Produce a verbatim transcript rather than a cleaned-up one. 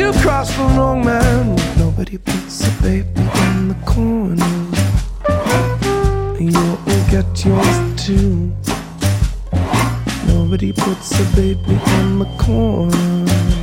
You cross the wrong man. Nobody puts a baby in the corner. You'll get yours too. Nobody puts a baby in the corner.